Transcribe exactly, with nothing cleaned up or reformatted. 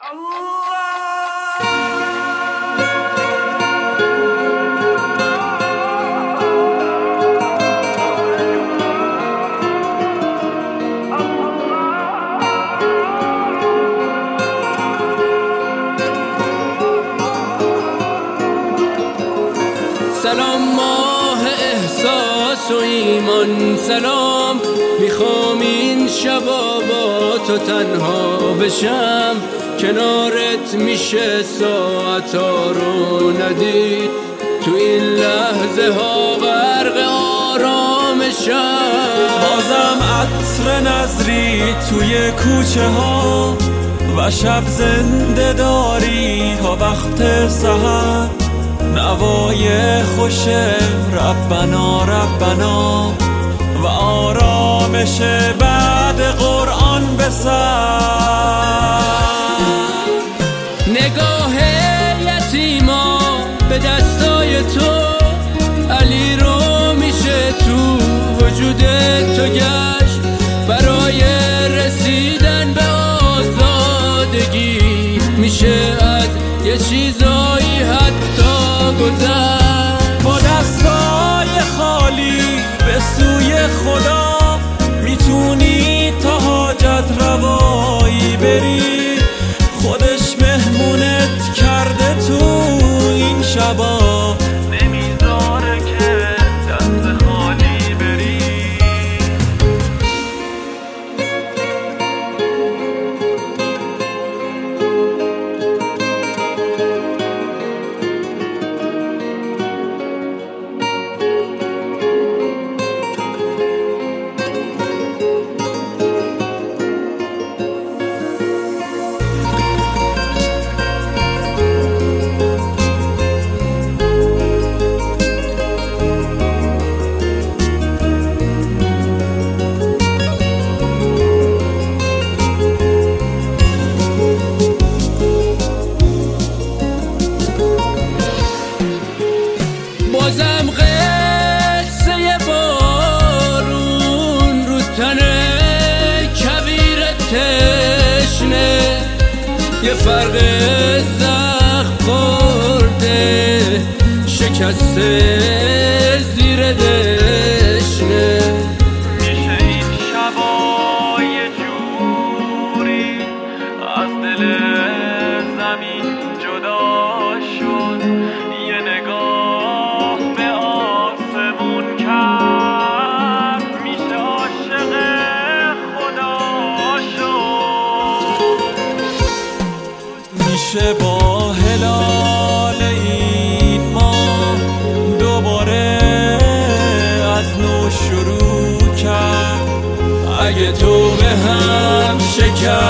سلام ماه احساس و ایمان، سلام میخوام این شبا با تو تنها بشم، کنارت میشه ساعتا رو ندید، تو این لحظه ها غرق آرامشم. بازم عطر نظری توی کوچه ها و شب زنده داری تا وقت سحر، نوای خوش ربنا ربنا و آرامش بعد قرآن به سر. نگاه یتیما به دستای تو، علی رو میشه تو وجود تو گشت، برای رسیدن به آزادگی میشه از یه چیزایی حتی گذشت. با دستای خالی به سوی خدا میتونی تا حاجت روایی بری، خودش مهمونت کرده تو این شبا، نمیذاره که دست خالی بری. بازم قصه بارون رو تنه کویر تشنه، یه فرق زخم خورده شکسته زیر دشنه. میشه این شبا یه جوری از دل زمین جدا شد، یه نگاه به آسمون کرد، میشه عاشق خدا شد، میشه با هلال این ماه دوباره از نو شروع کرد. اگه تو به هم شکر